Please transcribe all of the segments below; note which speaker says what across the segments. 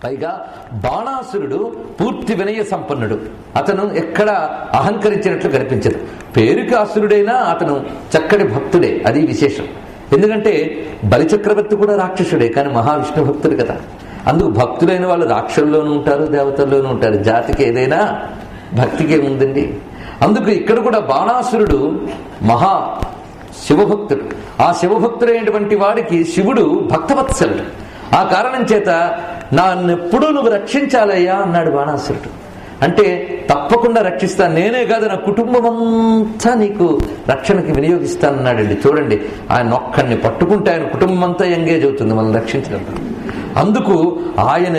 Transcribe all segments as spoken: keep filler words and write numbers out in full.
Speaker 1: పైగా బాణాసురుడు పూర్తి వినయ సంపన్నుడు. అతను ఎక్కడ అహంకరించినట్లు కనిపించదు. పేరుకి అసురుడైనా అతను చక్కటి భక్తుడే, అది విశేషం. ఎందుకంటే బలిచక్రవర్తి కూడా రాక్షసుడే, కానీ మహావిష్ణు భక్తుడు కదా. అందుకు భక్తులైన వాళ్ళు రాక్షసుల్లోనూ ఉంటారు, దేవతల్లోనూ ఉంటారు. జాతికి ఏదైనా భక్తికి ఏముందండి. అందుకు ఇక్కడ కూడా బాణాసురుడు మహా శివభక్తుడు. ఆ శివభక్తుడైనటువంటి వాడికి శివుడు భక్తవత్సలుడు. ఆ కారణం చేత నన్నెప్పుడూ నువ్వు రక్షించాలయ్యా అన్నాడు బాణాసురుడు. అంటే తప్పకుండా రక్షిస్తాను, నేనే కాదు నా కుటుంబం అంతా నీకు రక్షణకి వినియోగిస్తానన్నాడండి. చూడండి, ఆయన ఒక్కడిని పట్టుకుంటే ఆయన కుటుంబం అంతా ఎంగేజ్ అవుతుంది మనల్ని రక్షించడం. అందుకు ఆయన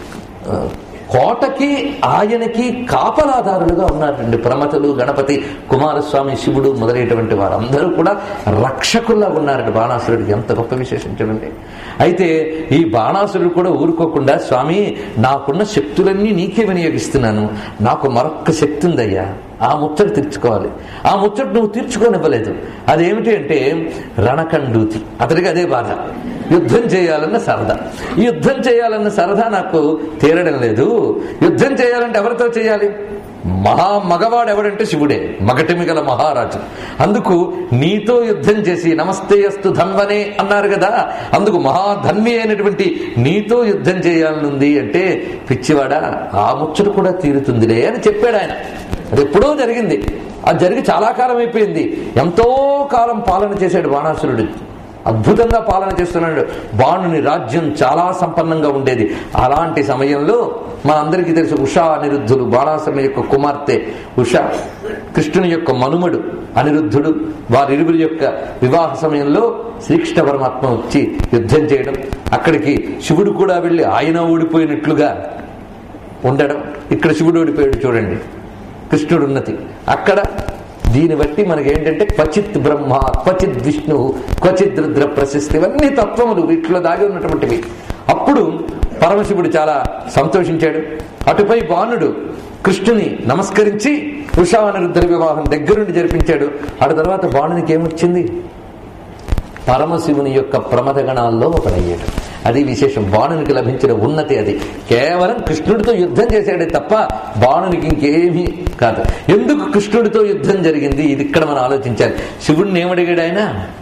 Speaker 1: కోటకి ఆయనకి కాపలాదారులుగా ఉన్నారండి. ప్రమతలు, గణపతి, కుమారస్వామి, శివుడు మొదలైనటువంటి వారందరూ కూడా రక్షకుల్లా ఉన్నారండి బాణాసురుడికి. ఎంత గొప్ప విశేషం చూడండి. అయితే ఈ బాణాసురుడు కూడా ఊరుకోకుండా, స్వామి నాకున్న శక్తులన్నీ నీకే వినియోగిస్తున్నాను, నాకు మరొక్క శక్తి ఉందయ్యా, ఆ ముచ్చట తీర్చుకోవాలి. ఆ ముచ్చట నువ్వు తీర్చుకోనివ్వలేదు. అదేమిటి అంటే రణకండూతి. అతడికి అదే బాధ, యుద్ధం చేయాలన్న సరదా. యుద్ధం చేయాలన్న సరదా నాకు తీరడం లేదు. యుద్ధం చేయాలంటే ఎవరితో చేయాలి? మహా మగవాడు ఎవడంటే శివుడే, మగటిమి గల మహారాజు. అందుకు నీతో యుద్ధం చేసి నమస్తే అస్తు ధన్వనే అన్నారు కదా. అందుకు మహాధన్వి అయినటువంటి నీతో యుద్ధం చేయాలనుంది అంటే, పిచ్చివాడా ఆ ముచ్చట కూడా తీరుతుందిలే అని చెప్పాడు ఆయన. అది ఎప్పుడో జరిగింది. అది జరిగి చాలా కాలం అయిపోయింది. ఎంతో కాలం పాలన చేశాడు బాణాసురుడు, అద్భుతంగా పాలన చేస్తున్నాడు. బాణుని రాజ్యం చాలా సంపన్నంగా ఉండేది. అలాంటి సమయంలో మనందరికీ తెలుసు, ఉషా అనిరుద్ధులు, బాణాసురుని యొక్క కుమార్తె ఉష, కృష్ణుని యొక్క మనుమడు అనిరుద్ధుడు, వారిరువురి యొక్క వివాహ సమయంలో శ్రీకృష్ణ పరమాత్మ వచ్చి యుద్ధం చేయడం, అక్కడికి శివుడు కూడా వెళ్ళి ఆయన ఓడిపోయినట్లుగా ఉండడం. ఇక్కడ శివుడు ఓడిపోయాడు చూడండి, కృష్ణుడు ఉన్నతి అక్కడ. దీన్ని బట్టి మనకి ఏంటంటే క్వచిత్ బ్రహ్మ, క్వచిత్ విష్ణు, క్వచిత్ రుద్ర ప్రశస్తి, ఇవన్నీ తత్వములు వీటిలో దాగి ఉన్నటువంటివి. అప్పుడు పరమశివుడు చాలా సంతోషించాడు. అటుపై బాణుడు కృష్ణుని నమస్కరించి ఉషా అనిరుద్ధ వివాహం దగ్గరుండి జరిపించాడు. ఆ తర్వాత బాణునికి ఏమొచ్చింది? పరమశివుని యొక్క ప్రమదగణాల్లో ఒకడయ్యాడు. అది విశేషం. బాణునికి లభించిన ఉన్నతి అది. కేవలం కృష్ణుడితో యుద్ధం చేశాడే తప్ప బాణునికి ఇంకేమీ కాదు. ఎందుకు కృష్ణుడితో యుద్ధం జరిగింది? ఇది ఇక్కడ మనం ఆలోచించాలి. శివుడిని ఏమడిగాడు ఆయన?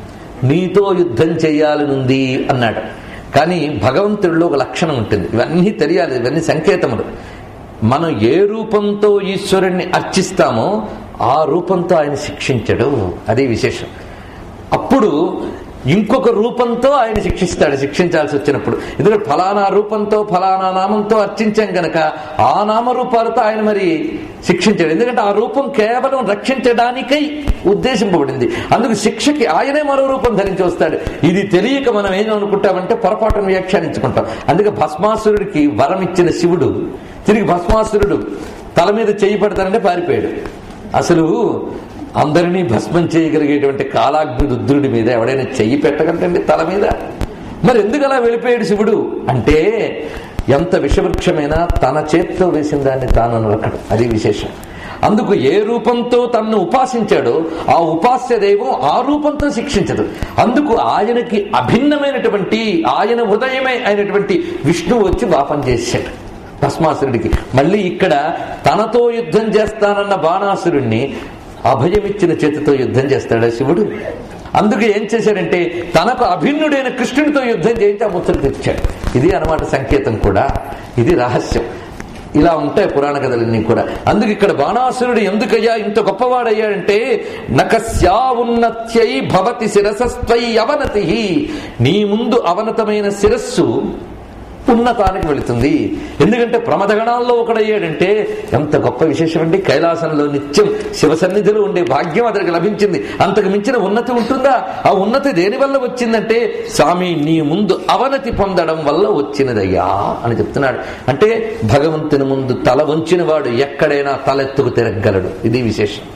Speaker 1: నీతో యుద్ధం చేయాలనుంది అన్నాడు. కానీ భగవంతుడిలో ఒక లక్షణం ఉంటుంది, ఇవన్నీ తెలియాలి, ఇవన్నీ సంకేతములు. మనం ఏ రూపంతో ఈశ్వరుణ్ణి అర్చిస్తామో ఆ రూపంతో ఆయన శిక్షించడు, అది విశేషం. అప్పుడు ఇంకొక రూపంతో ఆయన శిక్షిస్తాడు శిక్షించాల్సి వచ్చినప్పుడు. ఎందుకంటే ఫలానా రూపంతో ఫలానా నామంతో అర్చించాం గనక ఆ నామరూపాలతో ఆయన మరి శిక్షించాడు. ఎందుకంటే ఆ రూపం కేవలం రక్షించడానికై ఉద్దేశింపబడింది. అందుకు శిక్షకి ఆయనే మరో రూపం ధరించి వస్తాడు. ఇది తెలియక మనం ఏం అనుకుంటామంటే పొరపాటును వ్యాఖ్యానించుకుంటాం. అందుకే భస్మాసురుడికి వరం ఇచ్చిన శివుడు తిరిగి భస్మాసురుడు తల మీద చేయి పడతానంటే పారిపోయాడు. అసలు అందరినీ భస్మం చేయగలిగేటువంటి కాలాగ్ని రుద్రుడి మీద ఎవడైనా చెయ్యి పెట్టగలండి తల మీద? మరి ఎందుకు అలా వెళ్ళిపోయాడు శివుడు అంటే, ఎంత విషవృక్షమైనా తన చేత్తో వేసిన దాన్ని తాను నరకడు, అది విశేషం. అందుకు ఏ రూపంతో తనను ఉపాసించాడో ఆ ఉపాస్య దైవం ఆ రూపంతో శిక్షించదు. అందుకు ఆయనకి అభిన్నమైనటువంటి, ఆయన ఉదయమే అయినటువంటి విష్ణువు వచ్చి పాపం చేశాడు భస్మాసురుడికి. మళ్ళీ ఇక్కడ తనతో యుద్ధం చేస్తానన్న బాణాసురుణ్ణి అభయమిచ్చిన చేతితో యుద్ధం చేస్తాడా శివుడు? అందుకు ఏం చేశాడంటే తనకు అభిన్నుడైన కృష్ణుడితో యుద్ధం చేయించి ఆ ముచ్చట తెచ్చాడు. ఇది అన్నమాట సంకేతం కూడా, ఇది రహస్యం. ఇలా ఉంటాయి పురాణ కథలన్నీ కూడా. అందుకు ఇక్కడ బాణాసురుడు ఎందుకయ్యా ఇంత గొప్పవాడయ్యాడంటే, నకస్యా ఉన్నత్యై భవతి శిరసస్త్వై అవనతి, నీ ముందు అవనతమైన శిరస్సు ఉన్నతానికి వెళుతుంది. ఎందుకంటే ప్రమదగణాల్లో ఒకడయ్యాడంటే ఎంత గొప్ప విశేషం అండి. కైలాసంలో నిత్యం శివ సన్నిధిలో ఉండే భాగ్యం అతనికి లభించింది. అంతకు మించిన ఉన్నతి ఉంటుందా? ఆ ఉన్నతి దేని వల్ల వచ్చిందంటే, స్వామి నీ ముందు అవనతి పొందడం వల్ల వచ్చినదయ్యా అని చెప్తున్నాడు. అంటే భగవంతుని ముందు తల వంచిన వాడు ఎక్కడైనా తలెత్తుకు తిరగలడు, ఇది విశేషం.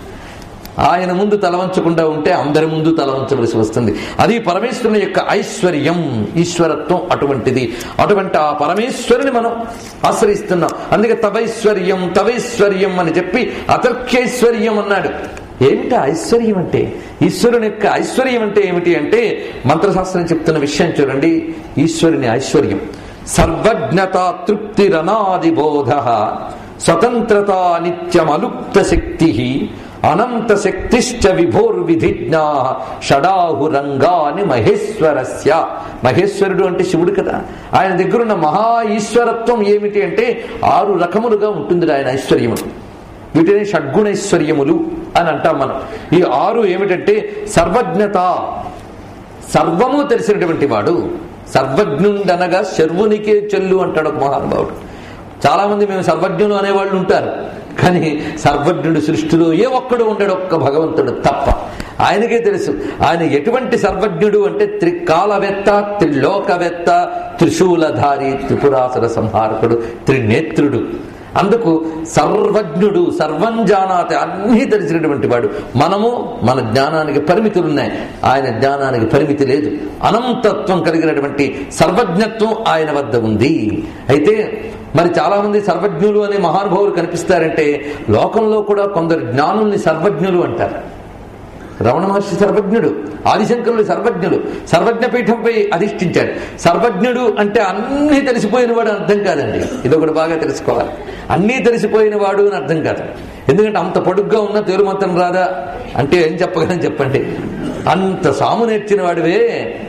Speaker 1: ఆయన ముందు తలవంచకుండా ఉంటే అందరి ముందు తలవంచవలసి వస్తుంది. అది పరమేశ్వరుని యొక్క ఐశ్వర్యం, ఈశ్వరత్వం అటువంటిది. అటువంటి ఆ పరమేశ్వరుని మనం ఆశ్రయిస్తున్నాం. అందుకే తవైశ్వర్యం తవైశ్వర్యం అని చెప్పి అతర్క్యైశ్వర్యం అన్నాడు. ఏమిటి ఐశ్వర్యం అంటే? ఈశ్వరుని యొక్క ఐశ్వర్యం అంటే ఏమిటి అంటే, మంత్రశాస్త్రం చెప్తున్న విషయం చూడండి. ఈశ్వరుని ఐశ్వర్యం సర్వజ్ఞత తృప్తిరనాదిబోధ స్వతంత్రత నిత్యమలుప్త శక్తి అనంత శక్తిశ్చ విభోర్విధిజ్ఞా షడాహురంగాని మహేశ్వరస్య. మహేశ్వరుడు అంటే శివుడు కదా. ఆయన దగ్గరున్న మహా ఈశ్వరత్వం ఏమిటి అంటే ఆరు రకములుగా ఉంటుంది ఆయన ఐశ్వర్యము. వీటిని షడ్గుణైశ్వర్యములు అని అంటాం మనం. ఈ ఆరు ఏమిటంటే సర్వజ్ఞత, సర్వము తెలిసినటువంటి వాడు. సర్వజ్ఞుండనగా శర్వునికే చెల్లు అంటాడు ఒక మహానుభావుడు. చాలా మంది మేము సర్వజ్ఞులు అనేవాళ్ళు ఉంటారు, కానీ సర్వజ్ఞుడు సృష్టిలో ఏ ఒక్కడు ఉండడు, ఒక్క భగవంతుడు తప్ప. ఆయనకే తెలుసు ఆయన ఎటువంటి సర్వజ్ఞుడు అంటే త్రికాలవేత్త, త్రిలోకవేత్త, త్రిశూలధారి, త్రిపురాసుర సంహారకుడు, త్రినేత్రుడు. అందుకు సర్వజ్ఞుడు, సర్వం జానాతి, అన్నీ తెలిసినటువంటి వాడు. మనము మన జ్ఞానానికి పరిమితులున్నాయి, ఆయన జ్ఞానానికి పరిమితి లేదు. అనంతత్వం కలిగినటువంటి సర్వజ్ఞత్వం ఆయన వద్ద ఉంది. అయితే మరి చాలా మంది సర్వజ్ఞులు అనే మహానుభావులు కనిపిస్తారంటే లోకంలో కూడా కొందరు జ్ఞానుల్ని సర్వజ్ఞులు అంటారు. రమణ మహర్షి సర్వజ్ఞుడు, ఆదిశంకరుడు సర్వజ్ఞుడు, సర్వజ్ఞ పీఠంపై అధిష్ఠించాడు. సర్వజ్ఞుడు అంటే అన్నీ తెలిసిపోయిన వాడు అర్థం కాదండి, ఇదొకటి బాగా తెలుసుకోవాలి. అన్నీ తెలిసిపోయిన వాడు అని అర్థం కాదు. ఎందుకంటే అంత పొడుగ్గా ఉన్న తేలుమంతం రాదా అంటే ఏం చెప్పగలని చెప్పండి. అంత సాము నేర్చిన వాడివే.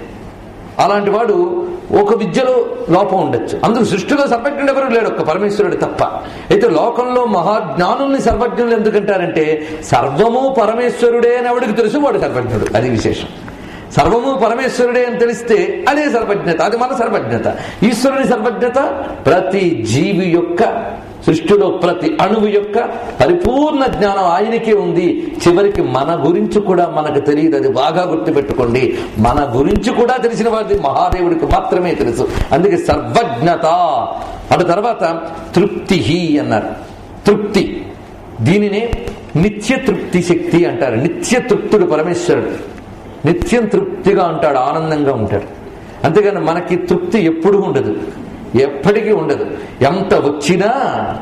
Speaker 1: అలాంటి వాడు ఒక విద్యలో లోపం ఉండొచ్చు. అందుకు సృష్టిలో సర్వజ్ఞుడు ఎవరు లేడు, ఒక్క పరమేశ్వరుడు తప్ప. అయితే లోకంలో మహాజ్ఞానుల్ని సర్వజ్ఞులు ఎందుకంటారంటే సర్వము పరమేశ్వరుడే అని ఎవడికి తెలుసు వాడు సర్వజ్ఞుడు. అది విశేషం. సర్వము పరమేశ్వరుడే అని తెలిస్తే అదే సర్వజ్ఞత, అది మన సర్వజ్ఞత. ఈశ్వరుని సర్వజ్ఞత ప్రతి జీవి యొక్క, సృష్టిలో ప్రతి అణువు యొక్క పరిపూర్ణ జ్ఞానం ఆయనకే ఉంది. చివరికి మన గురించి కూడా మనకు తెలియదు, అది బాగా గుర్తుపెట్టుకోండి. మన గురించి కూడా తెలిసిన వారి మహాదేవుడికి మాత్రమే తెలుసు. అందుకే సర్వజ్ఞత. అటు తర్వాత తృప్తి అన్నారు. తృప్తి, దీనినే నిత్య తృప్తి శక్తి అంటారు. నిత్య తృప్తుడు పరమేశ్వరుడు. నిత్యం తృప్తిగా ఉంటాడు, ఆనందంగా ఉంటాడు. అంతేగాని మనకి తృప్తి ఎప్పుడూ ఉండదు, ఎప్పటికీ ఉండదు. ఎంత వచ్చినా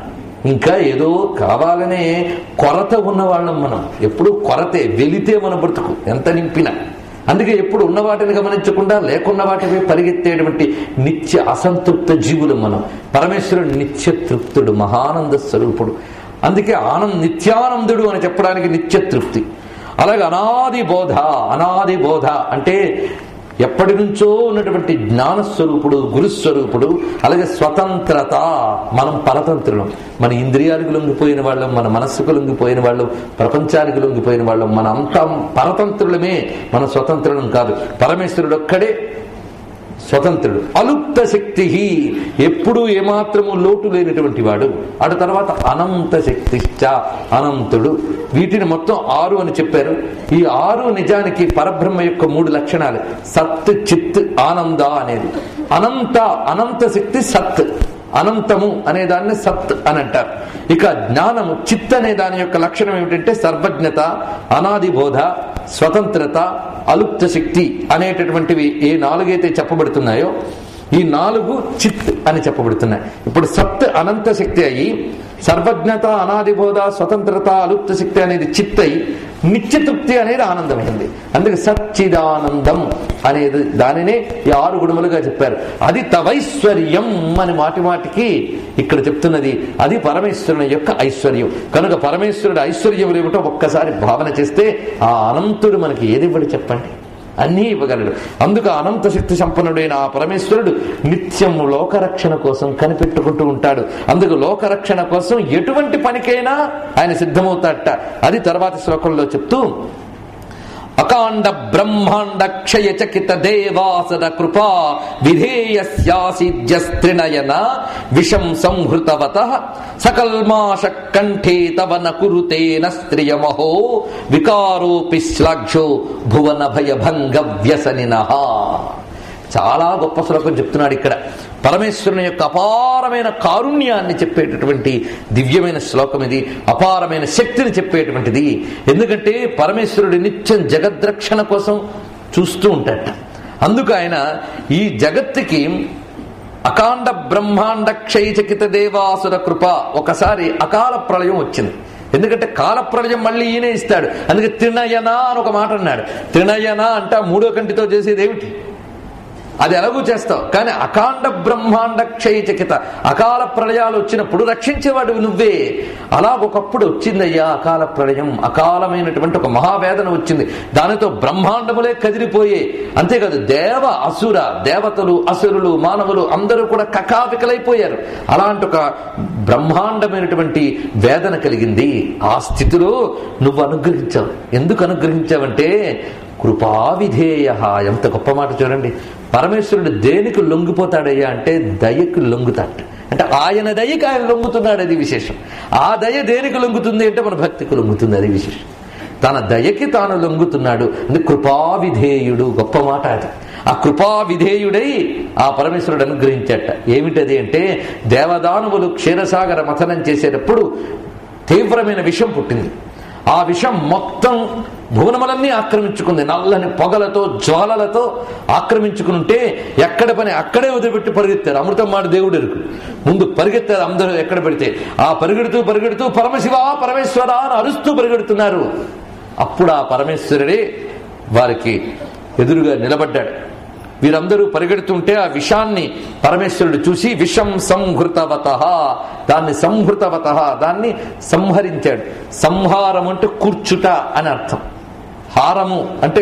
Speaker 1: ఇంకా ఏదో కావాలనే కొరత ఉన్న వాళ్ళం మనం. ఎప్పుడు కొరతే, వెలితే మన బ్రతుకు ఎంత నింపినా. అందుకే ఎప్పుడు ఉన్న వాటిని గమనించకుండా లేకున్న వాటిపై పరిగెత్తేటువంటి నిత్య అసంతృప్త జీవులు మనం. పరమేశ్వరుడు నిత్య తృప్తుడు, మహానంద స్వరూపుడు. అందుకే ఆనంద నిత్యానందుడు అని చెప్పడానికి నిత్య తృప్తి. అలాగే అనాది బోధ. అనాది బోధ అంటే ఎప్పటి నుంచో ఉన్నటువంటి జ్ఞానస్వరూపుడు, గురుస్వరూపుడు. అలాగే స్వతంత్రత, మనం పరతంత్రులం. మన ఇంద్రియాలకు లొంగిపోయిన వాళ్ళం, మన మనస్సుకు లొంగిపోయిన వాళ్ళం, ప్రపంచానికి లొంగిపోయిన వాళ్ళం. మన అంతా పరతంత్రులమే, మన స్వతంత్రులం కాదు. పరమేశ్వరుడు ఒక్కడే స్వతంత్రుడు. అలుప్త శక్తి, ఎప్పుడూ ఏమాత్రము లోటు లేనటువంటి వాడు. అటు తర్వాత అనంత శక్తిశ్చ, అనంతుడు. వీటిని మొత్తం ఆరు అని చెప్పారు. ఈ ఆరు నిజానికి పరబ్రహ్మ యొక్క మూడు లక్షణాలు. సత్, చిత్, ఆనంద అనేది. అనంత, అనంత శక్తి సత్, అనంతము అనే దాన్ని సత్ అని అంటారు. ఇక జ్ఞానము, చిత్ అనే దాని యొక్క లక్షణం ఏమిటంటే సర్వజ్ఞత, అనాది బోధ, స్వతంత్రత, అలుప్త శక్తి అనేటటువంటివి ఏ నాలుగైతే చెప్పబడుతున్నాయో ఈ నాలుగు చిత్ అని చెప్పబడుతున్నాయి. ఇప్పుడు సత్ అనంత శక్తి అయి, సర్వజ్ఞత, అనాది బోధ, స్వతంత్రత, అలుప్త శక్తి అనేది చిత్ అయి, నిత్యతృప్తి అనేది ఆనందమైంది. అందుకే సచ్చిదానందం అనేది దానినే ఈ ఆరు గుణములుగా చెప్పారు. అది తవైశ్వర్యం అని మాటి మాటికి ఇక్కడ చెప్తున్నది. అది పరమేశ్వరుని యొక్క ఐశ్వర్యం. కనుక పరమేశ్వరుడు ఐశ్వర్యములు ఏమిటో ఒక్కసారి భావన చేస్తే ఆ అనంతుడు మనకి ఏదివ్వడు చెప్పండి, అన్నీ ఇవ్వగలడు. అందుకు అనంత శక్తి సంపన్నుడైన ఆ పరమేశ్వరుడు నిత్యం లోకరక్షణ కోసం కనిపెట్టుకుంటూ ఉంటాడు. అందుకు లోకరక్షణ కోసం ఎటువంటి పనికైనా ఆయన సిద్ధమవుతాడట. అది తర్వాత శ్లోకంలో చెప్తూ అకాండ బ్రహ్మాండ క్షయ చకిత దేవాసన కృపా విధేయస్యాసిద్యస్త్రినయన విషం సంహృతవత సకల్మాష కంఠే తవ న కురుతేన స్త్రియమహో వికారోపి శ్లాఘ్యో భువన భయభంగ వ్యసనినః. చాలా గొప్ప శ్లోకం చెప్తున్నాడు ఇక్కడ. పరమేశ్వరుని యొక్క అపారమైన కారుణ్యాన్ని చెప్పేటటువంటి దివ్యమైన శ్లోకం ఇది. అపారమైన శక్తిని చెప్పేటువంటిది. ఎందుకంటే పరమేశ్వరుడు నిత్యం జగద్రక్షణ కోసం చూస్తూ ఉంటాడట. అందుకు ఆయన ఈ జగత్తుకి అకాండ బ్రహ్మాండ క్షయచకిత దేవాసుర కృప, ఒకసారి అకాల ప్రళయం వచ్చింది. ఎందుకంటే కాల ప్రళయం మళ్ళీ ఈయనే ఇస్తాడు. అందుకే త్రినయన అని ఒక మాట అన్నాడు. త్రినయన అంటే మూడో కంటితో చేసేది ఏమిటి? అది ఎలాగూ చేస్తావు. కానీ అకాండ బ్రహ్మాండ క్షయచకిత అకాల ప్రళయాలు వచ్చినప్పుడు రక్షించేవాడు నువ్వే. అలా ఒకప్పుడు వచ్చిందయ్యా అకాల ప్రళయం, అకాలమైనటువంటి ఒక మహావేదన వచ్చింది. దానితో బ్రహ్మాండములే కదిలిపోయే. అంతేకాదు దేవ అసుర, దేవతలు అసురులు మానవులు అందరూ కూడా కకావికలైపోయారు. అలాంటి ఒక బ్రహ్మాండమైనటువంటి వేదన కలిగింది. ఆ స్థితిలో నువ్వు అనుగ్రహించావు. ఎందుకు అనుగ్రహించావంటే కృపావిధేయ. ఎంత గొప్ప మాట చూడండి. పరమేశ్వరుడు దేనికి లొంగిపోతాడయ్యా అంటే దయకు లొంగుతాడు. అంటే ఆయన దయకి ఆయన లొంగుతున్నాడు, అది విశేషం. ఆ దయ దేనికి లొంగుతుంది అంటే మన భక్తికి లొంగుతుంది, అది విశేషం. తన దయకి తాను లొంగుతున్నాడు. అంటే కృపావిధేయుడు, గొప్ప మాట అది. ఆ కృపావిధేయుడై ఆ పరమేశ్వరుడు అనుగ్రహించట. ఏమిటది అంటే దేవదానవులు క్షీరసాగర మథనం చేసేటప్పుడు తీవ్రమైన విషం పుట్టింది. ఆ విషం మొత్తం భువనములన్నీ ఆక్రమించుకుంది. నల్లని పొగలతో జ్వాలలతో ఆక్రమించుకుంటే ఎక్కడ పని అక్కడే వదిలిపెట్టి పరిగెత్తారు. అమృతం మాట దేవుడు ఎరుకు. ముందు పరిగెత్తారు అందరూ ఎక్కడ పెడితే. ఆ పరిగెడుతూ పరిగెడుతూ పరమశివ పరమేశ్వర అని అరుస్తూ పరిగెడుతున్నారు. అప్పుడు ఆ పరమేశ్వరుడే వారికి ఎదురుగా నిలబడ్డాడు. వీరందరూ పరిగెడుతుంటే ఆ విషాన్ని పరమేశ్వరుడు చూసి విషం సంహృతవత, దాన్ని సంహృతవత, దాన్ని సంహరించాడు. సంహారం అంటే కూర్చుట అని అర్థం. హారము అంటే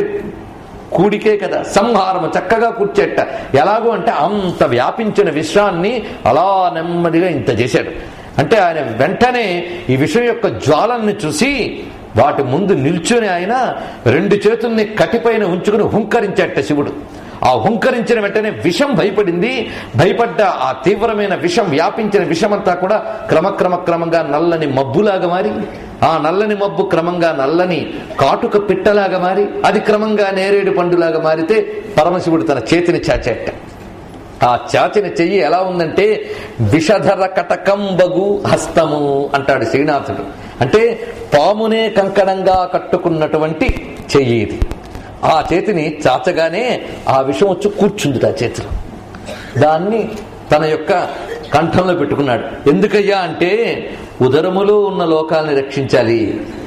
Speaker 1: కూడికే కదా. సంహారము చక్కగా కూర్చేట. ఎలాగో అంటే అంత వ్యాపించిన విషాన్ని అలా నెమ్మదిగా ఇంత చేశాడు. అంటే ఆయన వెంటనే ఈ విషం యొక్క జ్వాలల్ని చూసి వాటి ముందు నిల్చుని ఆయన రెండు చేతుల్ని కటిపైన ఉంచుకుని హుంకరించాట శివుడు. ఆ హుంకరించిన వెంటనే విషం భయపడింది. భయపడ్డ ఆ తీవ్రమైన విషం, వ్యాపించిన విషమంతా కూడా క్రమక్రమ క్రమంగా నల్లని మబ్బులాగా మారి, ఆ నల్లని మబ్బు క్రమంగా నల్లని కాటుక పిట్టలాగా మారి, అది క్రమంగా నేరేడు పండులాగా మారితే పరమశివుడు తన చేతిని చాచేట. ఆ చాచిన చెయ్యి ఎలా ఉందంటే విషధర కటకంబగు హస్తము అంటాడు శ్రీనాథుడు. అంటే పామునే కంకణంగా కట్టుకున్నటువంటి చెయ్యి ఇది. ఆ చేతిని చాచగానే ఆ విషం వచ్చి కూర్చుంది ఆ చేతిలో. దాన్ని తన యొక్క కంఠంలో పెట్టుకున్నాడు. ఎందుకయ్యా అంటే ఉదరములో ఉన్న లోకాలని రక్షించాలి.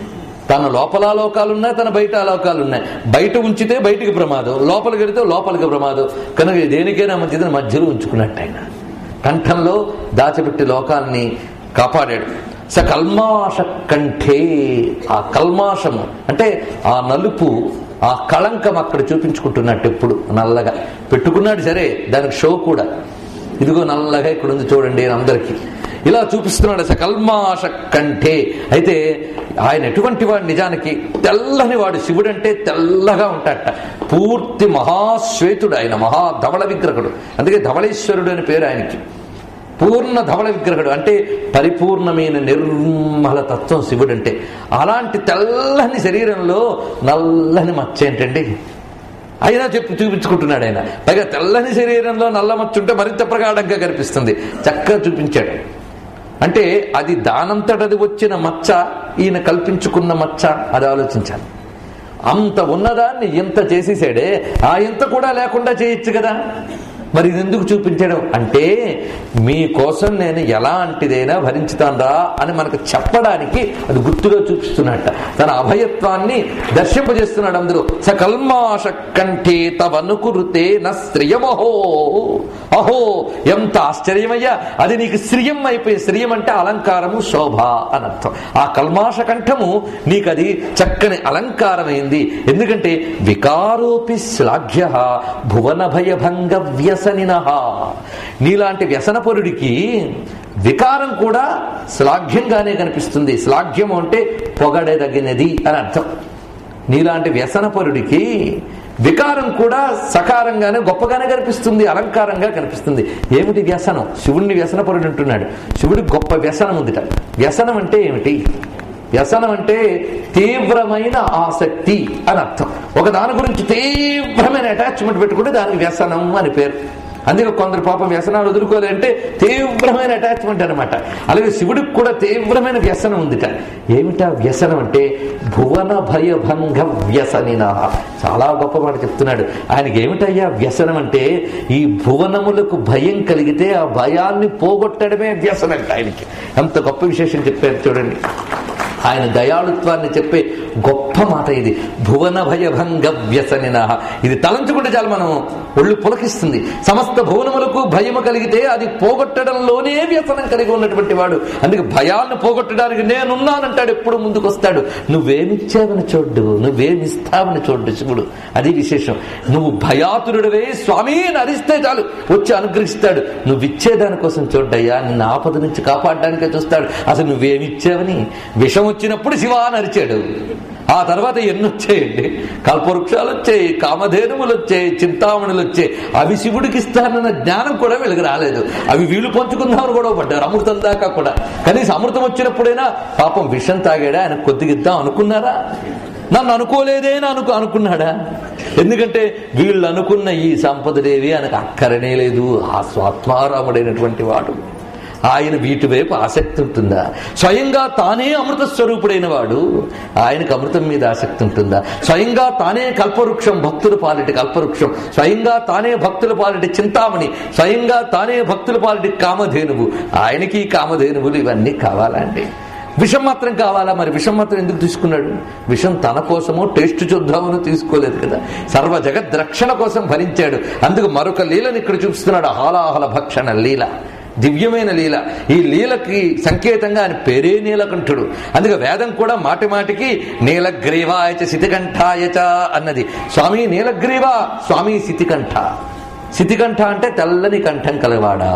Speaker 1: తన లోపల లోకాలున్నాయి, తన బయట లోకాలున్నాయి. బయట ఉంచితే బయటికి ప్రమాదం, లోపలికి వెళితే లోపలికి ప్రమాదం. కనుక దేనికైనా మంచిదని మధ్యలో ఉంచుకున్నట్టు ఆయన కంఠంలో దాచిపెట్టి లోకాన్ని కాపాడాడు. స కల్మాష కంఠే, ఆ కల్మాషము అంటే ఆ నలుపు, ఆ కళంకం అక్కడ చూపించుకుంటున్నట్టు ఎప్పుడు నల్లగా పెట్టుకున్నాడు. సరే దానికి షో కూడా, ఇదిగో నల్లగా ఇక్కడ ఉంది చూడండి అందరికీ ఇలా చూపిస్తున్నాడు. సకల్మాష కంఠే. అయితే ఆయన ఎటువంటి వాడు నిజానికి? తెల్లని వాడు. శివుడు అంటే తెల్లగా ఉంటాడట. పూర్తి మహాశ్వేతుడు ఆయన, మహాధవళ విగ్రహుడు. అందుకే ధవళేశ్వరుడు అని పేరు ఆయనకి. పూర్ణ ధవళ విగ్రహుడు అంటే పరిపూర్ణమైన నిర్మల తత్వం శివుడు అంటే. అలాంటి తెల్లని శరీరంలో నల్లని మచ్చ ఏంటండి? అయినా చెప్పి చూపించుకుంటున్నాడు ఆయన. పైగా తెల్లని శరీరంలో నల్ల మచ్చ ఉంటే మరింత ప్రగాఢంగా కనిపిస్తుంది. చక్కగా చూపించాడు. అంటే అది దానంతటది వచ్చిన మచ్చ, ఈయన కల్పించుకున్న మచ్చ, అది ఆలోచించాలి. అంత ఉన్నదాన్ని ఇంత చేసేసాడే, ఆ ఇంత కూడా లేకుండా చేయొచ్చు కదా. మరి ఇది ఎందుకు చూపించడం అంటే మీకోసం నేను ఎలాంటిదైనా భరించుతాన్రా అని మనకు చెప్పడానికి అది గుర్తుగా చూపిస్తున్నట్ట. తన అభయత్వాన్ని దర్శింపజేస్తున్నాడు అందరూ. సకల్మాష కంఠే తవనుకురుతే న శ్రియమహో. అహో ఎంత ఆశ్చర్యమయ్యా, అది నీకు శ్రియం అయిపోయి. శ్రియం అంటే అలంకారము, శోభ అని అర్థం. ఆ కల్మాష కంఠము నీకు అది చక్కని అలంకారమైంది. ఎందుకంటే వికారోపి శ్లాఘ్య భువన భయభంగ వ్యసనిన. నీలాంటి వ్యసనపరుడికి వికారం కూడా శ్లాఘ్యంగానే కనిపిస్తుంది. శ్లాఘ్యం అంటే పొగడదగినది అని అర్థం. నీలాంటి వ్యసనపరుడికి వికారం కూడా సకారంగానే గొప్పగానే కనిపిస్తుంది, అలంకారంగా కనిపిస్తుంది. ఏమిటి వ్యసనం? శివుణ్ణి వ్యసనపరుడు అంటున్నాడు. శివుడికి గొప్ప వ్యసనం ఉందిట. వ్యసనం అంటే ఏమిటి? వ్యసనం అంటే తీవ్రమైన ఆసక్తి అని అర్థం. ఒక దాని గురించి తీవ్రమైన అటాచ్మెంట్ పెట్టుకుంటే దానికి వ్యసనం అని పేరు. అందుకే కొందరు పాపం వ్యసనాలు వదులుకోవాలంటే తీవ్రమైన అటాచ్మెంట్ అనమాట. అలాగే శివుడికి కూడా తీవ్రమైన వ్యసనం ఉందిట. ఏమిటా వ్యసనం అంటే భువన భయభంగ వ్యసనిన. చాలా గొప్ప మాట చెప్తున్నాడు. ఆయనకి ఏమిటయ్యా వ్యసనం అంటే ఈ భువనములకు భయం కలిగితే ఆ భయాన్ని పోగొట్టడమే వ్యసనం అంటే ఆయనకి. అంత గొప్ప విశేషం చెప్పారు చూడండి. ఆయన దయాళుత్వాన్ని చెప్పే గొప్ప మాట ఇది. భువన భయభంగ వ్యసనిన. ఇది తలంచుకుంటే చాలు మనం ఒళ్ళు పులకిస్తుంది. సమస్త భువనములకు భయము కలిగితే అది పోగొట్టడంలోనే వ్యసనం కలిగి ఉన్నటువంటి వాడు. అందుకే భయాన్ని పోగొట్టడానికి నేనున్నానంటాడు, ఎప్పుడు ముందుకు వస్తాడు. నువ్వేమిచ్చావని చూడ్డు, నువ్వేమిస్తావని చూడ్డు శివుడు. అది విశేషం. నువ్వు భయాతురుడివే స్వామి అని అరిస్తే చాలు వచ్చి అనుగ్రహిస్తాడు. నువ్వు ఇచ్చేదానికోసం చూడ్డయ్యా, నిన్ను ఆపద నుంచి కాపాడడానికే చూస్తాడు. అసలు నువ్వేమిచ్చావని. విషం వచ్చినప్పుడు శివ అని అరిచాడు. ఆ తర్వాత ఎన్ని వచ్చాయండి, కల్పవృక్షాలు వచ్చాయి, కామధేనువులు వచ్చాయి, చింతామణులు వచ్చాయి. అవి శివుడికి ఇస్తానన్న జ్ఞానం కూడా వీళ్ళకి రాలేదు. అవి వీళ్ళు పంచుకుందామని గొడవ పడ్డారు అమృతం దాకా కూడా. కనీసం అమృతం వచ్చినప్పుడైనా పాపం విషం తాగాడా, ఆయన కొద్దిగా ఇద్దాం అనుకున్నారా? నన్ను అనుకోలేదే అనుకు అనుకున్నాడా? ఎందుకంటే వీళ్ళు అనుకున్న ఈ సంపదలేవి ఆయనకు అక్కరనే లేదు. ఆ స్వాత్మారాముడైనటువంటి వాడు. ఆయన వీటి వైపు ఆసక్తి ఉంటుందా? స్వయంగా తానే అమృత స్వరూపుడైన వాడు, ఆయనకు అమృతం మీద ఆసక్తి ఉంటుందా? స్వయంగా తానే కల్పవృక్షం, భక్తుల పాలిటి కల్పవృక్షం, స్వయంగా తానే భక్తుల పాలిటి చింతామణి, స్వయంగా తానే భక్తుల పాలిటి కామధేనువు. ఆయనకి కామధేనువులు ఇవన్నీ కావాలండి. విషం మాత్రం కావాలా? మరి విషం మాత్రం ఎందుకు తీసుకున్నాడు? విషం తన కోసమో టేస్ట్ చూద్దామని తీసుకోలేదు కదా, సర్వ జగద్రక్షణ కోసం భరించాడు. అందుకు మరొక లీలని ఇక్కడ చూపిస్తున్నాడు, హాలాహల భక్షణ లీల. దివ్యమైన లీల. ఈ లీలకి సంకేతంగా ఆయన పేరే నీలకంఠుడు. అందుకే వేదం కూడా మాటి మాటికి నీలగ్రీవాయచ శితికంఠాయచ అన్నది. స్వామి నీలగ్రీవ, స్వామి శితికంఠ. శితికంఠ అంటే తెల్లని కంఠం కలవాడా,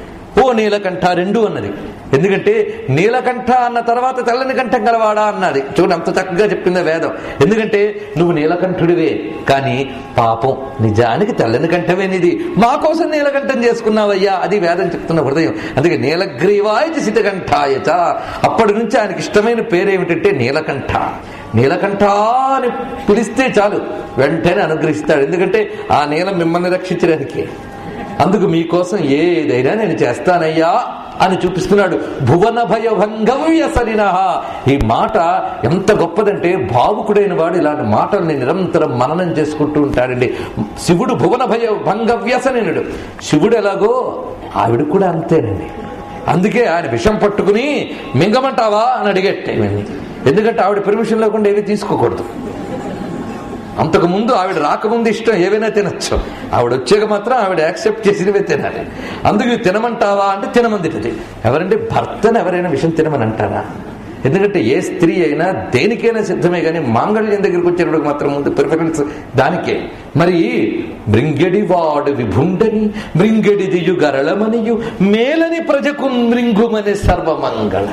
Speaker 1: ఓ నీలకంఠ రెండు అన్నది. ఎందుకంటే నీలకంఠ అన్న తర్వాత తెల్లని కంఠం కలవాడా అన్నది. చూడండి అంత చక్కగా చెప్పింది వేదం. ఎందుకంటే నువ్వు నీలకంఠుడివే, కానీ పాపం నిజానికి తెల్లని కంఠమే నీది. మా కోసం నీలకంఠం చేసుకున్నావయ్యా, అది వేదం చెప్తున్న హృదయం. అందుకే నీలగ్రీవాయచ శితికంఠాయచ. అప్పటి నుంచి ఆయనకి ఇష్టమైన పేరేమిటంటే నీలకంఠ. నీలకంఠ అని పిలిస్తే చాలు వెంటనే అనుగ్రహిస్తాడు. ఎందుకంటే ఆ నీలం మిమ్మల్ని రక్షించడానికి. అందుకు మీకోసం ఏదైనా నేను చేస్తానయ్యా అని చూపిస్తున్నాడు. భువన భయభంగవ్యసనిన. ఈ మాట ఎంత గొప్పదంటే భావుకుడైన వాడు ఇలాంటి మాటల్ని నిరంతరం మననం చేసుకుంటూ ఉంటాడండి. శివుడు భువన భయ భంగవ్యసనినుడు. శివుడు ఎలాగో ఆవిడ కూడా అంతేనండి. అందుకే ఆయన విషం పట్టుకుని మింగమంటావా అని అడిగట్టే. ఎందుకంటే ఆవిడ పర్మిషన్ లేకుండా ఏవి తీసుకోకూడదు. అంతకుముందు ఆవిడ రాకముందు ఇష్టం ఏవైనా తినచ్చు, ఆవిడ వచ్చాక మాత్రం ఆవిడ యాక్సెప్ట్ చేసినవే తినాలి. అందుకు తినమంటావా అంటే తినమందిటది. ఎవరంటే భర్తను ఎవరైనా విషయం తినమని అంటారా? ఎందుకంటే ఏ స్త్రీ అయినా దేనికైనా సిద్ధమే, కానీ మాంగళ్యం దగ్గరికి వచ్చేటప్పుడు మాత్రం ముందు ప్రిఫరెన్స్ దానికే. మరి మృంగెడి వాడు విభుండని మృంగెడిదియు గరళమనియు మేలని ప్రజకు మృంగుమని సర్వమంగళ.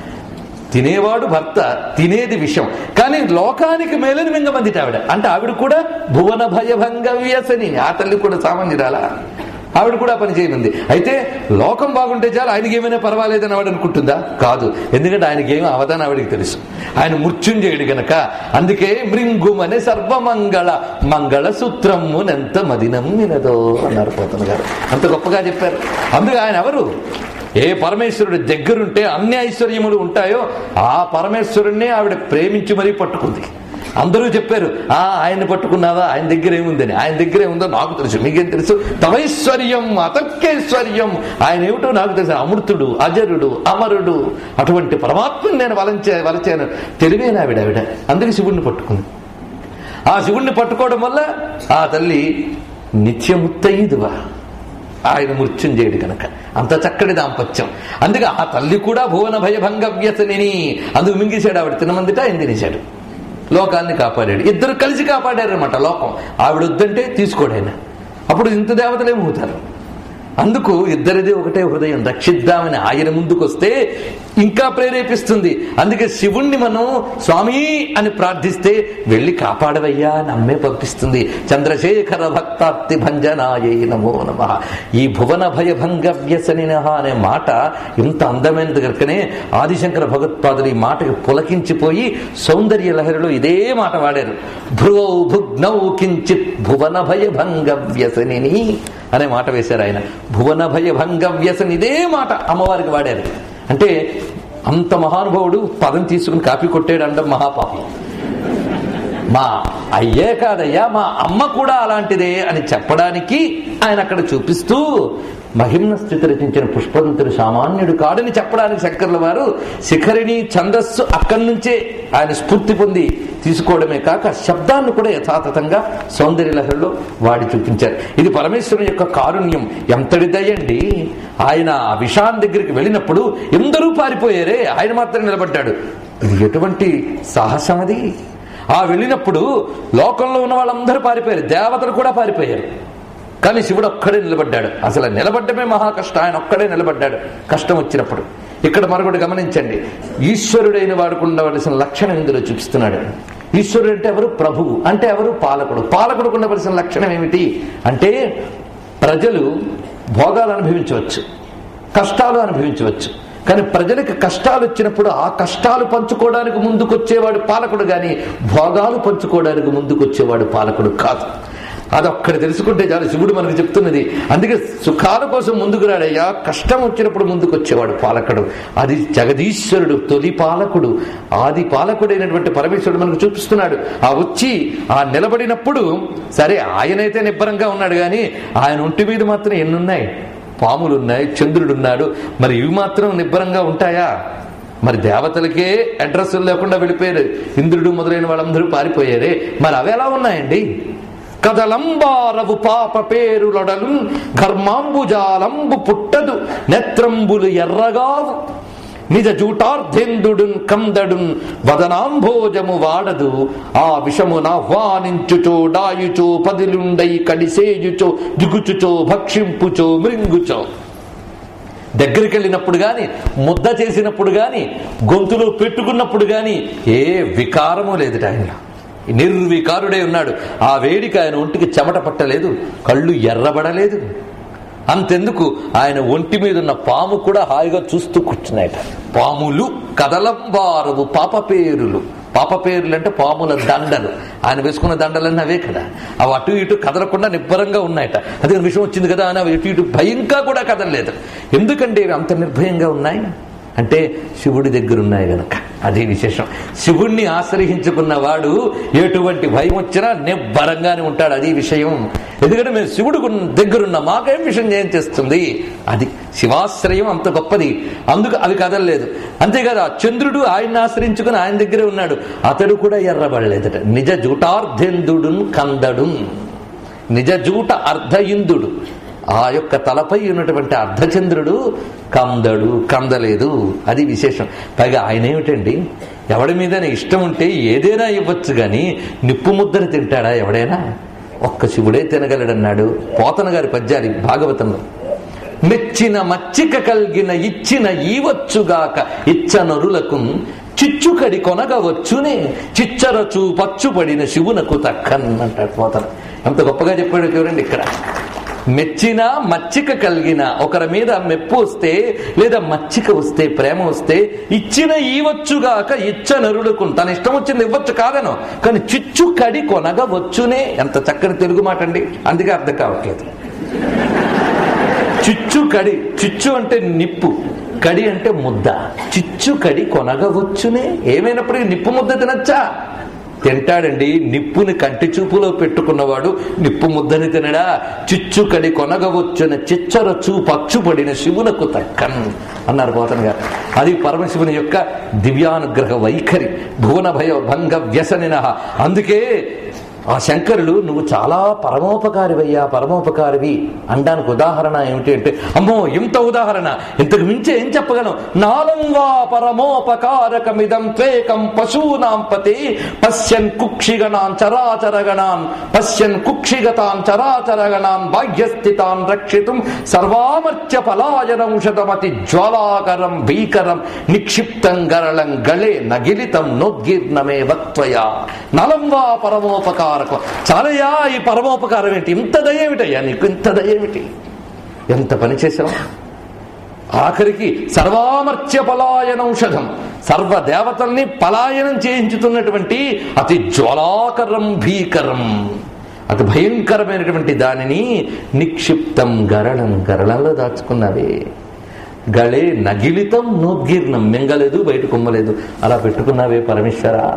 Speaker 1: తినేవాడు భర్త, తినేది విషం, కానీ లోకానికి మేలని మింగమంది ఆవిడ. అంటే ఆవిడ కూడా భువన భయభంగ వ్యసని. ఆ తల్లి కూడా సామాన్యురాలా? ఆవిడ కూడా పని చేయనుంది. అయితే లోకం బాగుంటే చాలు, ఆయనకి ఏమైనా పర్వాలేదని ఆవిడ అనుకుంటుందా? కాదు. ఎందుకంటే ఆయనకి ఏమీ అవదాని ఆవిడికి తెలుసు. ఆయన మృత్యుంజయుడు గనక. అందుకే మృంగుమనే సర్వమంగళ మంగళ సూత్రమునెంత మదినం వినదో అన్నారు పోతన గారు. అంత గొప్పగా చెప్పారు. అందుకే ఆయన ఎవరు? ఏ పరమేశ్వరుడి దగ్గరుంటే అన్ని ఐశ్వర్యములు ఉంటాయో ఆ పరమేశ్వరుణ్ణే ఆవిడ ప్రేమించి మరీ పట్టుకుంది. అందరూ చెప్పారు, ఆ ఆయన్ని పట్టుకున్నావా, ఆయన దగ్గర ఏముందని. ఆయన దగ్గర ఏముందో నాకు తెలుసు, మీకేం తెలుసు? తవైశ్వర్యం అతర్కైశ్వర్యం. ఆయన ఏమిటో నాకు తెలుసు. అమృతుడు, అజరుడు, అమరుడు, అటువంటి పరమాత్మని నేను వలంచే వలచాను. తెలివేనా ఆవిడ ఆవిడ అందుకే శివుణ్ణి పట్టుకుంది. ఆ శివుణ్ణి పట్టుకోవడం వల్ల ఆ తల్లి నిత్యముత్తైదువా, ఆయన మృత్యుంజయుడు కనుక. అంత చక్కటి దాంపత్యం. అందుకే ఆ తల్లి కూడా భువన భయభంగ వ్యసనిని. అందుకు మింగేశాడు. ఆవిడ తినమందిట, ఆయన తినేశాడు. లోకాన్ని కాపాడాడు. ఇద్దరు కలిసి కాపాడారు అనమాట లోకం. ఆవిడ వద్దంటే తీసుకోడైనా. అప్పుడు ఇంత దేవతలు ఏమవుతారు? అందుకు ఇద్దరిది ఒకటే హృదయం. రక్షిద్దామని ఆయన ముందుకొస్తే ఇంకా ప్రేరేపిస్తుంది. అందుకే శివుణ్ణి మనం స్వామి అని ప్రార్థిస్తే వెళ్ళి కాపాడవయ్యా నమ్మే పంపిస్తుంది. చంద్రశేఖర భక్తార్తి భంజనాయ నమో నమః. ఈ భువన భయభంగ వ్యసనిన అనే మాట ఇంత అందమైనది కనుకనే ఆదిశంకర భగవత్పాదులు ఈ మాటకి పులకించిపోయి సౌందర్య లహరిలో ఇదే మాట వాడారు. భ్రువౌ భుగ్నౌ కించిత్ భువన భయభంగ వ్యసనిని అనే మాట వేశారు ఆయన. భువన భయభంగ వ్యసని ఇదే మాట అమ్మవారికి వాడారు. అంటే అంత మహానుభావుడు పదం తీసుకుని కాపీ కొట్టాడు అండం మహాపాపం. మా అయ్యే కాదయ్యా, మా అమ్మ కూడా అలాంటిదే అని చెప్పడానికి ఆయన అక్కడ చూపిస్తూ మహిమ్న స్థితి రచించిన పుష్పదంతుడు సామాన్యుడు కాడని చెప్పడానికి శంకర్ల వారు శిఖరిణి ఛందస్సు అక్కడి నుంచే ఆయన స్ఫూర్తి పొంది తీసుకోవడమే కాక శబ్దాన్ని కూడా యథాతథంగా సౌందర్యలహరిలో వాడి చూపించారు. ఇది పరమేశ్వరుని యొక్క కారుణ్యం. ఎంతటి దయండి! ఆయన ఆ విషాన్ దగ్గరికి వెళ్ళినప్పుడు ఎందరూ పారిపోయారే, ఆయన మాత్రం నిలబడ్డాడు. ఇది ఎటువంటి సాహసం అది! ఆ వెళ్ళినప్పుడు లోకంలో ఉన్న వాళ్ళందరూ పారిపోయారు, దేవతలు కూడా పారిపోయారు. కానీ శివుడు ఒక్కడే నిలబడ్డాడు. అసలు నిలబడ్డమే మహా కష్టం, ఆయన ఒక్కడే నిలబడ్డాడు కష్టం వచ్చినప్పుడు. ఇక్కడ మరొకటి గమనించండి, ఈశ్వరుడైన వాడికి ఉండవలసిన లక్షణం ఇందులో చూపిస్తున్నాడు. ఈశ్వరుడు అంటే ఎవరు? ప్రభువు. అంటే ఎవరు? పాలకుడు. పాలకుడికి ఉండవలసిన లక్షణం ఏమిటి అంటే, ప్రజలు భోగాలు అనుభవించవచ్చు, కష్టాలు అనుభవించవచ్చు. కానీ ప్రజలకు కష్టాలు వచ్చినప్పుడు ఆ కష్టాలు పంచుకోవడానికి ముందుకొచ్చేవాడు పాలకుడు, కానీ భోగాలు పంచుకోవడానికి ముందుకొచ్చేవాడు పాలకుడు కాదు. అదొక్కడి తెలుసుకుంటే చాలు. శివుడు మనకు చెప్తున్నది అందుకే సుఖాల కోసం ముందుకు రాడయ్యా, కష్టం వచ్చినప్పుడు ముందుకు వచ్చేవాడు పాలకుడు. అది జగదీశ్వరుడు, తొలి పాలకుడు, ఆది పాలకుడైనటువంటి పరమేశ్వరుడు మనకు చూపిస్తున్నాడు. ఆ వచ్చి ఆ నిలబడినప్పుడు సరే ఆయనైతే నిబ్బరంగా ఉన్నాడు, కానీ ఆయన ఒంటి మీద మాత్రం ఎన్నున్నాయి? పాములున్నాయి, చంద్రుడున్నాడు. మరి ఇవి మాత్రం నిబ్బరంగా ఉంటాయా? మరి దేవతలకే అడ్రస్ లేకుండా వెళ్ళిపోయారు, ఇంద్రుడు మొదలైన వాళ్ళందరూ పారిపోయారే, మరి అవి ఎలా ఉన్నాయండి? కదలంబారవు పాప పేరులొడలు ఘర్మాంబుజాలంబు పుట్టదు నేత్రంబులు ఎర్రగావు నిజ జూటార్ధేందుడున్ కందడున్ వదనాంభోజము వాడదు ఆ విషమునాహ్వానించుచో డాయుచో పదిలుండై కడిసేయుచో దిగుచుచో భక్షింపుచో మృంగుచో. దగ్గరికి వెళ్ళినప్పుడు గాని, ముద్ద చేసినప్పుడు గాని, గొంతులో పెట్టుకున్నప్పుడు గాని ఏ వికారము లేదుట. ఆయన నిర్వికారుడే ఉన్నాడు. ఆ వేడిక ఆయన ఒంటికి చెమట పట్టలేదు, కళ్ళు ఎర్రబడలేదు. అంతెందుకు, ఆయన ఒంటి మీద ఉన్న పాము కూడా హాయిగా చూస్తూ కూర్చున్నాయట. పాములు కదలంబారవు పాప పేరులు. పాప పేర్లు అంటే పాముల దండలు. ఆయన వేసుకున్న దండలన్నీ అవే కదా, అవి అటు ఇటు కదలకుండా నిబ్బరంగా ఉన్నాయట. అదే విషయం వచ్చింది కదా అని అవి ఇటు ఇటు భయంగా కూడా కదలలేదు. ఎందుకంటే ఇవి అంత నిర్భయంగా ఉన్నాయి అంటే శివుడి దగ్గర ఉన్నాయి గనక. అదే విశేషం. శివుణ్ణి ఆశ్రయించుకున్న వాడు ఎటువంటి భయం వచ్చినా నిబ్బరంగానే ఉంటాడు. అది విషయం. ఎందుకంటే మేము శివుడు దగ్గరున్న మాకేం విషయం ఏం చేస్తుంది? అది శివాశ్రయం అంత గొప్పది. అందుకు అవి కదలలేదు. అంతేకాదు ఆ చంద్రుడు ఆయన్ని ఆశ్రయించుకుని ఆయన దగ్గరే ఉన్నాడు, అతడు కూడా ఎర్రబడలేదట. నిజ జూటార్ధేందుడు కందడు. నిజ జూట అర్ధ ఇందుడు, ఆ యొక్క తలపై ఉన్నటువంటి అర్ధచంద్రుడు కందడు, కందలేదు. అది విశేషం. పైగా ఆయన ఏమిటండి, ఎవడి మీద ఇష్టం ఉంటే ఏదైనా ఇవ్వచ్చు, కానీ నిప్పు ముద్దను తింటాడా ఎవడైనా? ఒక్క శివుడే తినగలడన్నాడు పోతన గారి పద్యాలు భాగవతంలో. మెచ్చిన మచ్చిక కలిగిన ఇచ్చిన ఈవచ్చుగాక ఇచ్చనరులకు చిచ్చుకడి కొనగవచ్చునే చిచ్చరచు పచ్చుపడిన శివునకు తక్కన్ అంటాడు పోతన. ఎంత గొప్పగా చెప్పాడు చూడండి ఇక్కడ. మెచ్చిన మచ్చిక కలిగిన, ఒకరి మీద మెప్పు వస్తే లేదా మచ్చిక వస్తే, ప్రేమ వస్తే, ఇచ్చిన ఈవచ్చుగాక ఇచ్చ నరుడుకు, తన ఇష్టం వచ్చింది ఇవ్వచ్చు కాదను, కానీ చిచ్చు కడి కొనగవచ్చునే. ఎంత చక్కని తెలుగు మాట అండి. అందుకే అర్థం కావట్లేదు. చిచ్చు కడి, చిచ్చు అంటే నిప్పు, కడి అంటే ముద్ద. చిచ్చు కడి కొనగవచ్చునే. ఏమైనప్పుడు నిప్పు ముద్ద తినచ్చా? తింటాడండి. నిప్పుని కంటి చూపులో పెట్టుకున్నవాడు నిప్పు ముద్దని తినడా? చిచ్చు కడి కొనగవచ్చున చిచ్చరచు పచ్చుపడిన శివునకు తక్కన్ అన్నారు పోతన గారు. అది పరమశివుని యొక్క దివ్యానుగ్రహ వైఖరి. భువన భయ భంగ వ్యసనిన. అందుకే ఆ శంకరులు నువ్వు చాలా పరమోపకారివయ్యా, పరమోపకారివి అనడానికి ఉదాహరణ ఏమిటి అంటే, అమ్మో ఇంత ఉదాహరణ, ఇంతకు మించి ఏం చెప్పగలం? నాలం వా పరమోపకారకమిదం త్వేకం పశూనాం పతే పశ్యన్ కుక్షిగణాన్ చరాచరగణాన్ పశ్యన్ కుక్షిగతాన్ చరాచరగణాన్ బాహ్యస్థితాన్ రక్షితుం సర్వామర్త్య పలాయనౌషధమతి జ్వాలాకరం భీకరం నిక్షిప్తం గరళం గళే నగిలితం నోద్గీర్ణమే వక్త్వయా నలం వా పరమోపకార. చాలయ్యా ఈ పరమోపకారం ఏంటి? ఇంత దయేమిటయ్యా నీకు, ఇంత దయేమిటి? ఎంత పని చేశావు? ఆఖరికి సర్వామర్త్య పలాయనౌషధం, సర్వ దేవతల్ని పలాయనం చేయించుతున్నటువంటి అతి జ్వాలాకరం భీకరం, అతి భయంకరమైనటువంటి దానిని నిక్షిప్తం గరళం, గరళంలో దాచుకున్నవే. గళే నగిలితం నోద్గీర్ణం, మింగలేదు బయట కుమ్మలేదు, అలా పెట్టుకున్నావే పరమేశ్వర.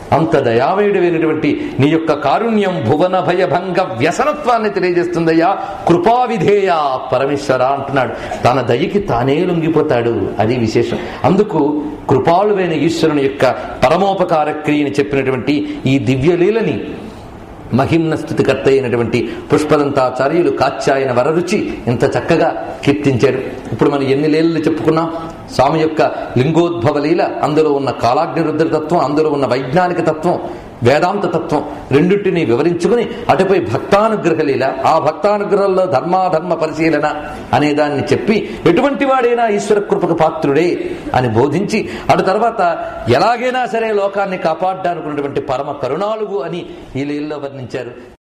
Speaker 1: అంత దయామయుడైనటువంటి నీ యొక్క కారుణ్యం భువన భయభంగ వ్యసనత్వాన్ని తెలియజేస్తుందయ్యా, కృపావిధేయ పరమేశ్వర అంటున్నాడు. తన దయకి తానే లొంగిపోతాడు, అది విశేషం. అందుకు కృపాళువైన ఈశ్వరుని యొక్క పరమోపకార క్రియని చెప్పినటువంటి ఈ దివ్యలీలని మహిమ్న స్థుతికర్త అయినటువంటి పుష్పదంతాచార్యులు కాత్యాయన వరరుచి ఇంత చక్కగా కీర్తించారు. ఇప్పుడు మనం ఎన్ని లీలలు చెప్పుకున్నాం. స్వామి యొక్క లింగోద్భవ లీల, అందులో ఉన్న కాలాగ్ని రుద్రతత్వం, అందులో ఉన్న వైజ్ఞానిక తత్వం, వేదాంత తత్వం రెండింటినీ వివరించుకుని అటుపై భక్తానుగ్రహ లీల, ఆ భక్తానుగ్రహంలో ధర్మాధర్మ పరిశీలన అనే దాన్ని చెప్పి ఎటువంటి వాడైనా ఈశ్వర కృపకు పాత్రుడే అని బోధించి, అటు తర్వాత ఎలాగైనా సరే లోకాన్ని కాపాడడానుకున్నటువంటి పరమ కరుణాలుగు అని ఈ లీలలో వర్ణించారు.